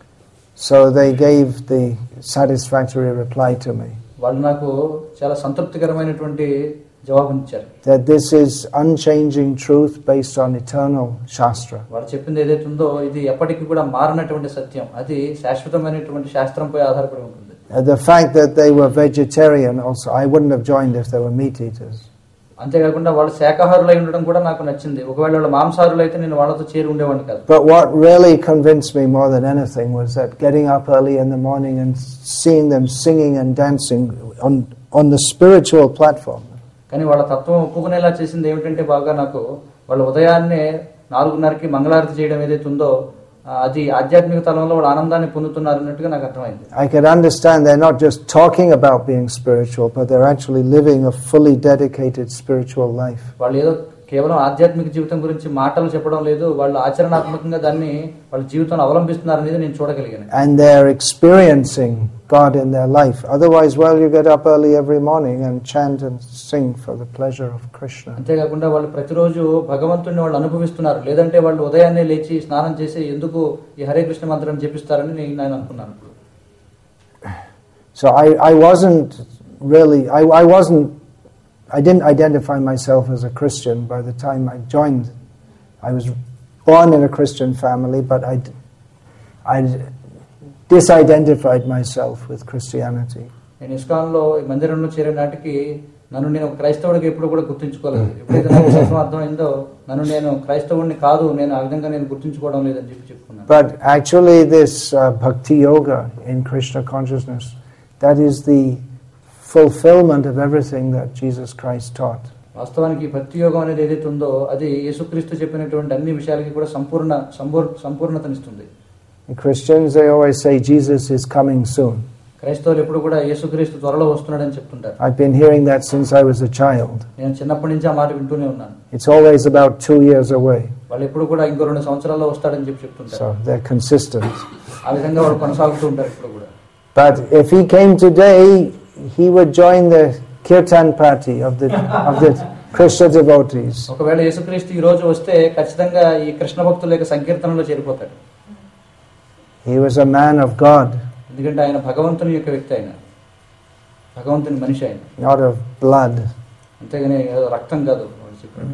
So they gave the satisfactory reply to me. వాళ్ళు నాకు చాలా సంతృప్తికరమైనటువంటి జవాబునిచ్చారు. That this is unchanging truth based on eternal Shastra. వాళ్ళు చెప్పింది ఏదైతే ఉందో ఇది ఎప్పటికీ కూడా మారనటువంటి సత్యం, అది శాశ్వతమైనటువంటి శాస్త్రంపై ఆధారపడి ఉంటుంది. Uh, the fact that they were vegetarian also, I wouldn't have joined if they were meat eaters. అంతేకాకుండా వాళ్ళు శాకాహారులై ఉండడం కూడా నాకు నచ్చింది. ఒకవేళ వాళ్ళు మాంసాహారులు అయితే నేను వాళ్ళతో చేరి ఉండేవాడిని కాదు. But what really convinced me more than anything was that getting up early in the morning and seeing them singing and dancing on on the spiritual platform. కానీ వాళ్ళ తత్వం ఒప్పుకునేలా చేసింది ఏమిటంటే బాగా నాకు వాళ్ళు ఉదయాన్నే నాలుగున్నరకి మంగళారతి చేయడం ఏదైతే ఉందో అది ఆధ్యాత్మిక తలంలో వాళ్ళు ఆనందాన్ని పొందుతున్నారు అన్నట్టుగా నాకు అర్థమైంది. I could understand they're not just talking about being spiritual, but they're actually living a fully dedicated spiritual life. వాళ్ళు ఏదో కేవలం ఆధ్యాత్మిక జీవితం గురించి మాటలు చెప్పడం లేదు, వాళ్ళు ఆచరణాత్మకంగా దాన్ని వాళ్ళ జీవితంలో అవలంబిస్తున్నారు అనేది నేను చూడగలిగాను. And they're experiencing God in their life. Otherwise, well, you get up early every morning and chant and sing for the pleasure of Krishna. అంతేకాకుండా వాళ్ళు ప్రతిరోజు భగవంతుడిని వాళ్ళు అనుభవిస్తున్నారు, లేదంటే వాళ్ళు ఉదయాన్నే లేచి స్నానం చేసి ఎందుకు ఈ హరే కృష్ణ మంత్రం జపిస్తారని నేను అనుకున్నాను. So I I wasn't really I I wasn't I didn't identify myself as a Christian by the time I joined. I was born in a Christian family, but I I disidentified myself with Christianity. నేను ఇస్కాన్లో మందిరంలో చేరే నాటికి నన్ను నేను క్రైస్తవుడికి ఎప్పుడు కూడా గుర్తించుకోలేదు. ఎప్పుడైతే నాకు సత్యం అర్థమైందో నన్ను నేను క్రైస్తవుడిని కాదు, నేను ఆ విధంగా నేను గుర్తించుకోవడం లేదని చెప్పి చెప్పుకున్నాను. But actually this uh, bhakti yoga in Krishna consciousness, that is the fulfillment of everything that Jesus Christ taught. వాస్తవానికి భక్తి యోగం అనేది ఏదైతే ఉందో అది యేసుక్రీస్తు చెప్పినటువంటి అన్ని విషయాలకి కూడా సంపూర్ణ సంపూర్ణతనిస్తుంది. Christians, they always say Jesus is coming soon. క్రైస్తవులు ఎప్పుడు కూడా యేసుక్రీస్తు త్వరలో వస్తున్నాడని చెప్తుంటారు. I've been hearing that since I was a child. నేను చిన్నప్పటి నుంచి ఆ మాట వింటూనే ఉన్నాను. It's always about two years away. వాళ్ళు ఎప్పుడు కూడా ఇంకో రెండు సంవత్సరాల్లో వస్తాడని చెప్పి చెప్తుంటారు. So they're consistent. ఆ విధంగా వాళ్ళు కొనసాగుతూ ఉంటారు ఇప్పుడు కూడా. But if he came today, he would join the kirtan party of the of the Krishna devotees. ఒకవేళ యేసుక్రీస్తు ఈ రోజు వస్తే ఖచ్చితంగా ఈ కృష్ణ భక్తుల యొక్క సంకీర్తనలో చేరిపోతాడు. He was a man of God. ఎందుకంటే ఆయన భగవంతుని యొక్క వ్యక్తి, ఆయన భగవంతుని మనిషి, ఆయన not of blood. అంతేగాని రక్తం కాదు వాళ్ళు చెప్పాడు.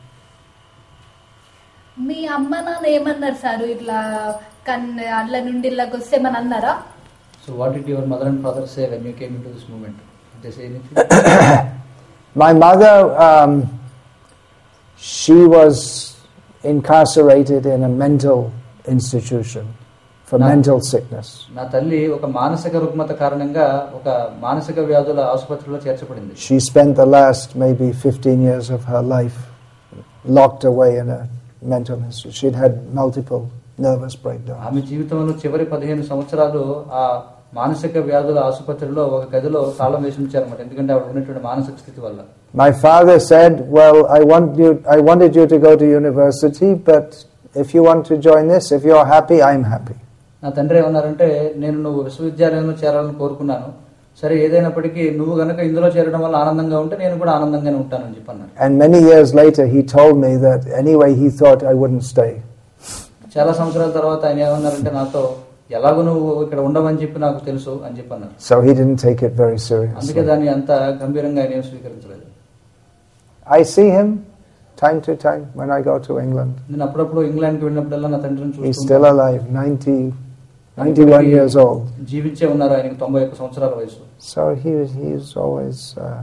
మీ అమ్మ నాన్న ఏమన్నారు సార్ ఇట్లా కన్ అట్ల నుండి ఇళ్ళకి వస్తే మన అన్నారా? So what did your mother and father say when you came into this movement? Did they say anything? My mother, um, she was incarcerated in a mental institution for Na- mental sickness. నా తల్లి ఒక మానసిక రుగ్మత కారణంగా ఒక మానసిక వ్యాధుల ఆసుపత్రిలో చేర్చబడింది. She spent the last maybe fifteen years of her life locked away in a mental institution. She'd had multiple nervous breakdowns. ఆమె జీవితంలో చివరి పదిహేను సంవత్సరాలు ఆ మానసిక వ్యాధుల ఆసుపత్రిలో ఒక గదిలో తాళం వేసి ఉంచారన్నమాట. ఎందుకంటే ఆవిడ ఉన్నటువంటి మానసిక స్థితి వల్ల. My father said, well, I want you, I wanted you to go to university, but if you want to join this, if you're happy, I'm happy. నా తండ్రి ఏమన్నారంటే, నేను నువ్వు విశ్వవిద్యాలయంలో చేరాలని కోరుకున్నాను, సరే ఏదైనప్పటికీ నువ్వు గనక ఇందులో చేరడం వల్ల ఆనందంగా ఉంటే నేను కూడా ఆనందంగానే ఉంటానని చెప్పన్నారు. And many years later he told me that anyway he thought I wouldn't stay. చాలా సంవత్సరాల తర్వాత ఆయన ఏమన్నారంటే నాతో, ఎలాగో నువ్వు ఇక్కడ ఉండవని చెప్పి నాకు తెలుసు అని చెప్పన్నారు. So he didn't take it very seriously. అందుకే దాన్ని అంత గంభీరంగా ఆయన ఏం స్వీకరించలేదు. I see him time to time when I go to England. నేను అప్పుడప్పుడు ఇంగ్లాండ్కి వెళ్ళినప్పుడల్లా నా తండ్రిని He's చూస్తూ still alive, ninety, ninety-one years old. జీవించే ఉన్నారు, ఆయనకి తొంభై ఒక్క సంవత్సరాల వయసు. So he was, he is always, uh,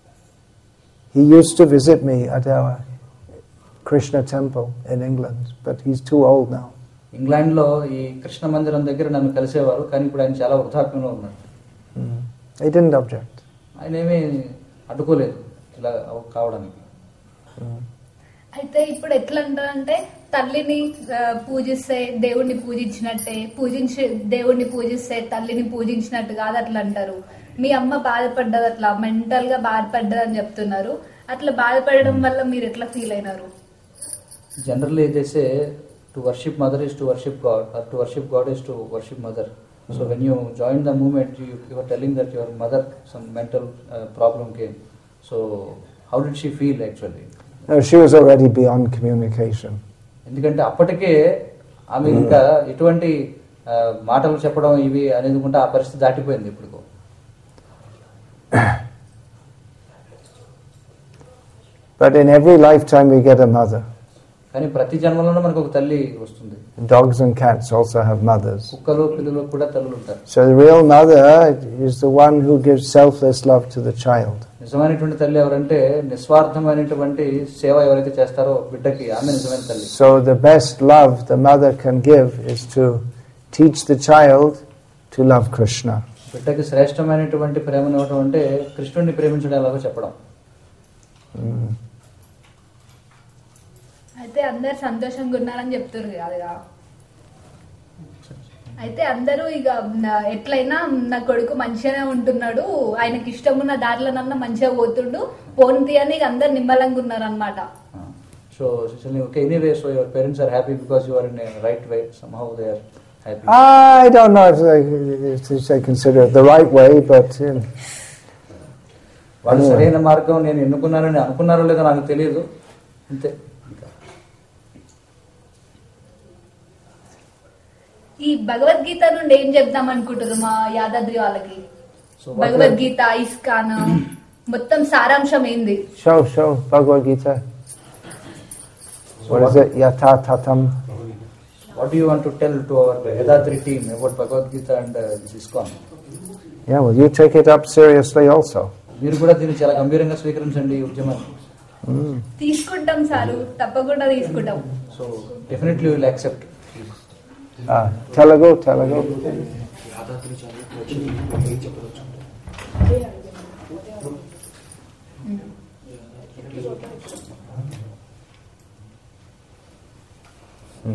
he used to visit me at our Krishna temple in England, but he's too old now. England లో ఈ కృష్ణ మందిరం దగ్గర నన్ను కలిసేవారు, కానీ ఇప్పుడు ఆయన చాలా వృద్ధాప్యంలో ఉన్నారు. Mm. He didn't object. ఆయన ఏమీ అడ్డుకోలేదు ఇలా కావడానికి. Mm. అయితే ఇప్పుడు ఎట్లా అంటారంటే తల్లిని ఆ, పూజిస్తే దేవుణ్ణి పూజించినట్టే, పూజించి దేవుణ్ణి పూజిస్తే తల్లిని పూజించినట్టు కాదు అట్లా అంటారు. మీ అమ్మ బాధపడ్డది, అట్లా మెంటల్ గా బాధపడ్డది అని చెప్తున్నారు. అట్లా బాధపడడం వల్ల మీరు ఎట్లా ఫీల్ అయినారు? జనరల్లీ ఏదైతే to worship mother is to worship God, or to worship God is to worship mother. So when you join the movement you you are telling that your mother some mental problem came. So how did she feel actually? No, she was already beyond communication. ఎందుకంటే అప్పటికే ఆమె ఇంకా ఎటువంటి ఆ, మాటలు చెప్పడం ఇవి అనేది కూడా ఆ పరిస్థితి దాటిపోయింది ఇప్పుడు. But in every lifetime we get a mother. కానీ ప్రతి జన్మలోనూ మనకు ఒక తల్లి వస్తుంది. Dogs and cats also have mothers. కుక్కలు పిల్లలు కూడా తల్లులు ఉంటారు. So the real mother is the one who gives selfless love to the child. నిజమైనటువంటి తల్లి ఎవరంటే నిస్వార్థమైనటువంటి సేవ ఎవరైతే చేస్తారో బిడ్డకి, ఆమె నిజమైన తల్లి. So the best love the mother can give is to teach the child to love Krishna. బిడ్డకి శ్రేష్టమైనటువంటి ప్రేమను ఇవ్వడం అంటే కృష్ణుడిని ప్రేమించడం ఎలాగో చెప్పడం. Mm. అయితే అందరు సంతోషంగా ఉన్నారని చెప్తారు కదా. అయితే అందరూ ఇక నా- ఎట్లయినా నా కొడుకు మంచిగానే ఉంటున్నాడు, ఆయనకి ఇష్టమున్న దారిలోనన్నా మంచిగా పోతుండు, పోనితి అని ఇక అందరు నిమ్మలంగా ఉన్నారు అనమాట. So okay, anyway, so your parents are happy because you are in right way, somehow they are happy. I don't know if they, if they consider it the right way, but you know. వాళ్ళు సరైన మార్గం నేను ఎన్నుకున్నానని అనుకున్నారో లేదో నాకు తెలియదు, అంతే. ఈ భగవద్గీత నుండి ఏం చెప్దాం అనుకుంటారు మా యాదాద్రి వాళ్ళకి? So what భగవద్గీత, ఇస్కాన్ మొత్తం సారాంశం ఏంది? Show, show Bhagavad Gita. So What is it? Yatha Tatham. What do you want to tell to our Yadadri team about Bhagavad Gita and uh, this ISKCON? Yeah, well, you take it up seriously also. మీరు కూడా దీన్ని చాలా గంభీరంగా స్వీకరించండి ఈ ఉద్యమాన్ని. Mm. తీసుకుంటాం sir, తప్పకుండా తీసుకుంటాం. So definitely will accept. Ah, Telugu, Telugu. Hmm.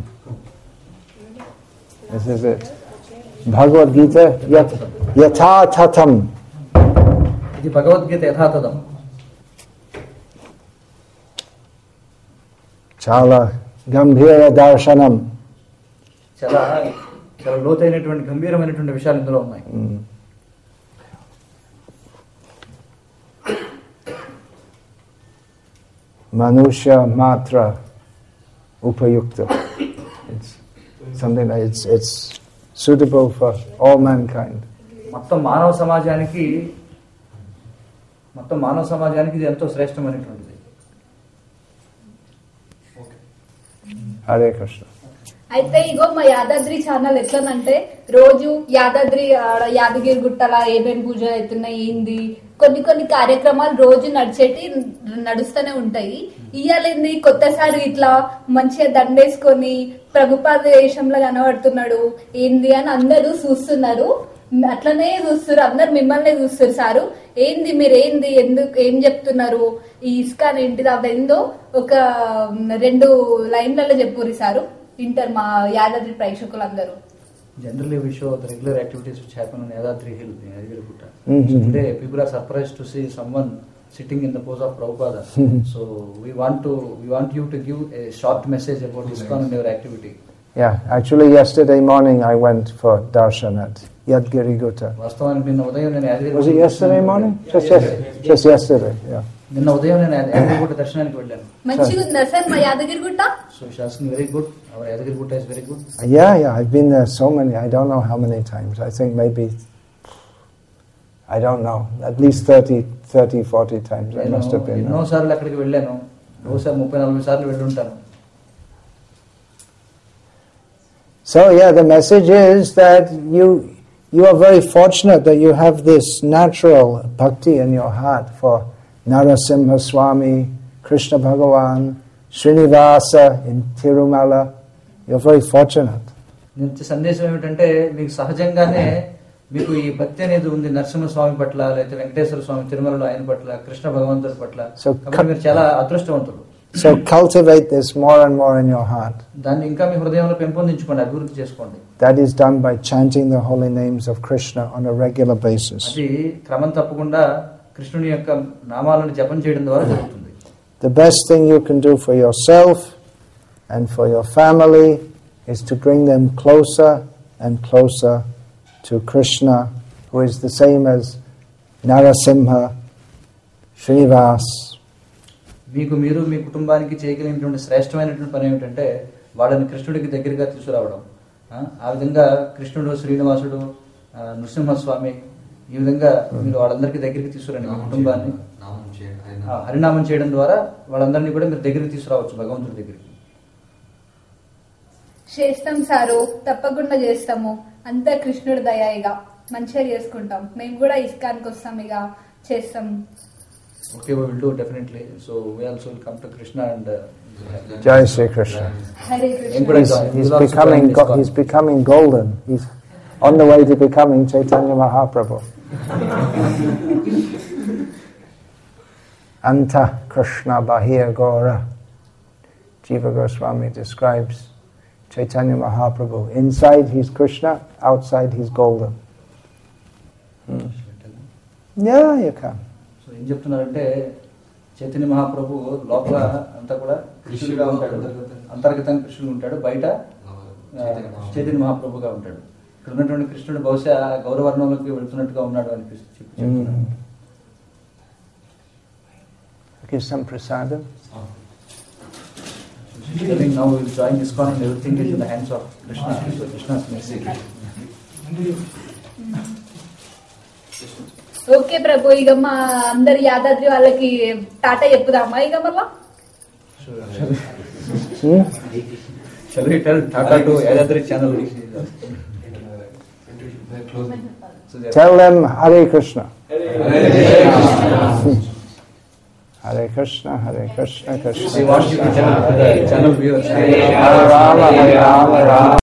This is it. Bhagavad Gita, yat, Yatha Tatham. ఇది భగవద్గీత యథాతథం. Chala Gambhira Darshanam. చాలా చాలా లోతైనటువంటి గంభీరమైనటువంటి విషయాలు ఇందులో ఉన్నాయి. Mm. Manusha Matra Upayukta. It's something that it's, it's suitable for all mankind. మొత్తం మానవ సమాజానికి మొత్తం మానవ సమాజానికి ఇది ఎంతో శ్రేష్టమైనటువంటిది. Hare Krishna. అయితే ఇగో మా యాదాద్రి ఛానల్ ఎట్లనంటే రోజు యాదాద్రి ఆడ యాదగిరి గుట్టల ఏమేమి పూజలు అవుతున్నాయి ఏంది కొన్ని కొన్ని కార్యక్రమాలు రోజు నడిచేటి నడుస్తూనే ఉంటాయి. ఇయ్యాలేంది కొత్తసారి ఇట్లా మంచిగా దండేసుకొని ప్రభుపాద వేషంలో కనబడుతున్నాడు ఏంది అని అందరూ చూస్తున్నారు. అట్లనే చూస్తారు, అందరు మిమ్మల్ని చూస్తారు. సారు ఏంది మీరు ఏంది ఎందుకు ఏం చెప్తున్నారు ఈ ఇస్కాన్ ఏంటిది అవేందో ఒక రెండు లైన్లలో చెప్పుర్రి సారు ఇంటర్ మా యాదాద్రి ప్రేక్షకులందరూ. Generally, we show the regular activities which happen on Yadadri Hill, in Yadagiri Gutta. Mm-hmm. So today, people are surprised to see someone sitting in the pose of Prabhupada. Mm-hmm. So we want to, we want you to give a short message about ISKCON and your activity. Yeah, actually yesterday morning I went for darshan at Yadgiri Gutta. వాస్తవానికి నిన్న ఉదయం నేను Yadagiri Was it yesterday morning? Just, yes, just yesterday, yeah. నిన్న ఉదయం నేను యాదగిరి గుట్ట దర్శనానికి వెళ్ళాను. మంచిగా ఉందా సార్ మా Yadagiri Gutta? So she asking very good. Our Yadagiri Gutta is very good. Yeah, yeah, I've been there so many, I don't know how many times. I think maybe, I don't know, at least thirty, thirty, forty times I must have been ఎన్నో there. సార్లు అక్కడికి వెళ్ళాను. బహుశా ముప్పై నలభై సార్లు వెళ్ళి ఉంటాను. So yeah, the message is that you you are very fortunate that you have this natural bhakti in your heart for Narasimha Swami, Krishna Bhagavan, Srinivasa in Tirumala. You're very fortunate. నేను సందేశం ఏమిటంటే మీకు సహజంగానే మీకు ఈ భక్తి అనేది ఉంది నరసింహస్వామి పట్ల లేకపోతే వెంకటేశ్వర స్వామి తిరుమలలో ఆయన పట్ల కృష్ణ భగవంతుడి పట్ల. So, కాబట్టి మీరు చాలా అదృష్టవంతులు. So cultivate this more and more in your heart. దాన్ని ఇంకా మీ హృదయంలో పెంపొందించుకోండి, అభివృద్ధి చేసుకోండి. That is done by chanting the holy names of Krishna on a regular basis. అది క్రమం తప్పకుండా కృష్ణుని యొక్క నామాలను జపం చేయడం ద్వారా జరుగుతుంది. The best thing you can do for yourself and for your family is to bring them closer and closer to Krishna, who is the same as Narasimha, Srinivas. మీకు మీరు మీ కుటుంబానికి చేయగలిగినటువంటి శ్రేష్టమైనటువంటి పని ఏమిటంటే వాళ్ళని కృష్ణుడికి దగ్గరగా తీసుకురావడం. ఆ విధంగా కృష్ణుడు, శ్రీనివాసుడు, నృసింహస్వామి ఈ విధంగా మీరు వాళ్ళందరికీ దగ్గరికి తీసుకురండి. మీ కుటుంబాన్ని హరినామం చేయడం ద్వారా వాళ్ళందరినీ కూడా మీరు దగ్గరికి తీసుకురావచ్చు భగవంతుడి దగ్గరికి. చేస్తాం సారు, తప్పకుండా చేస్తాము. అంతా కృష్ణుడి దయ, ఇక మంచిగా చేసుకుంటాం. మేము కూడా ఇస్కాన్కి వస్తాం, ఇక చేస్తాం. Okay, we will do definitely. So we also will come to Krishna and uh, Jai Sri Krishna. Hare Krishna. He's, he's becoming go, he's becoming golden. He's on the way to becoming Chaitanya Mahaprabhu. Anta Krishna Bahir Gora. Jiva Goswami describes Chaitanya Mahaprabhu. Inside he's Krishna, outside he's golden. Hmm. Yeah, you can. సో ఏం చెప్తున్నారంటే చైతన్య మహాప్రభు లోపల అంతా కూడా కృష్ణుడిగా ఉంటాడు, అంతర్గతంగా కృష్ణుడు ఉంటాడు, బయట చైతన్య మహాప్రభుగా ఉంటాడు. ఇక్కడ ఉన్నటువంటి కృష్ణుడు బహుశా గౌరవర్ణంలోకి వెళ్తున్నట్టుగా ఉన్నాడు అని చెప్తున్నారు. Give some prasadam. Now we will join ISKCON and everything is in the hands of Krishna. So Krishna's mercy. Okay prabhu, ఇక మా అందరి యాదాద్రి వాళ్ళకి టాటా చెప్పుదామా ఇక మళ్ళా? Shall we tell Tata to Yadadri channel? Tell them Hare Krishna. Hare Krishna, Hare Krishna, Krishna. We want you to tell the channel viewers. Hare Rama, Hare Rama, Rama.